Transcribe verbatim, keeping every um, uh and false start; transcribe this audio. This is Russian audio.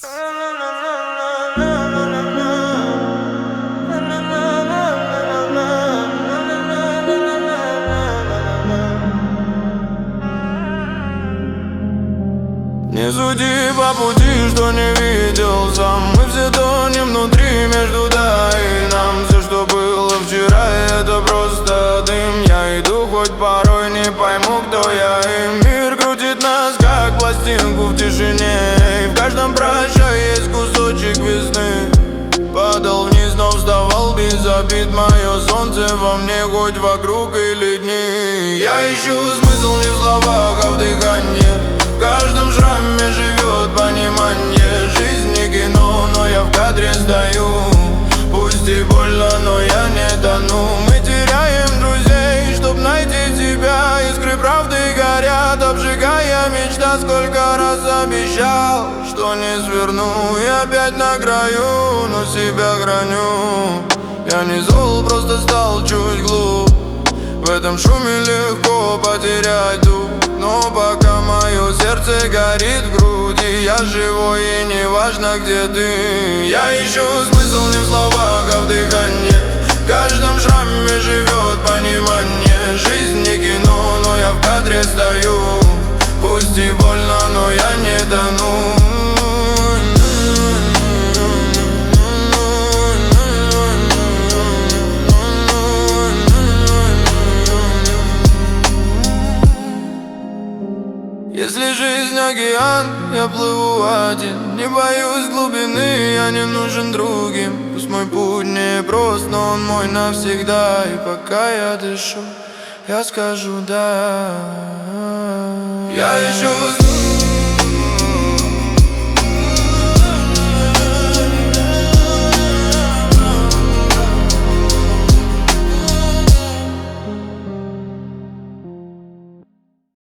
Не суди по пути, что не видел сам. Мы все тонем внутри, между да и нам. Все, что было вчера, это просто дым. Я иду, хоть порой не пойму, кто я. И мир крутит нас, как пластинку в тишине. И в каждом прощае есть кусочек весны. Падал вниз, но вставал без обид. Мое солнце во мне, хоть вокруг или дни. Я ищу смысл не в словах, а в дыхании. В каждом шраме живет понимание. Жизнь не кино, но я в кадре стою. Пусть и больно, но я не тону. Мы теряем друзей, чтоб найти тебя. Искры правды горят, обжигая мечта. Сколько раз обещал, что не сверну. И опять на краю, но себя храню. Я не зол, просто стал чуть глуп. В этом шуме легко потерять дух. Но пока мое сердце горит в груди, я живой и не важно, где ты. Я ищу смысл не в словах, а в дыхании. В каждом шраме живет понимание. Жизнь не кино, но я в кадре стою. Пусть и больно, но я не тону. Если жизнь океан, я плыву один. Не боюсь глубины, я не нужен другим. Пусть мой путь не прост, но он мой навсегда. И пока я дышу, я скажу да. Я ищу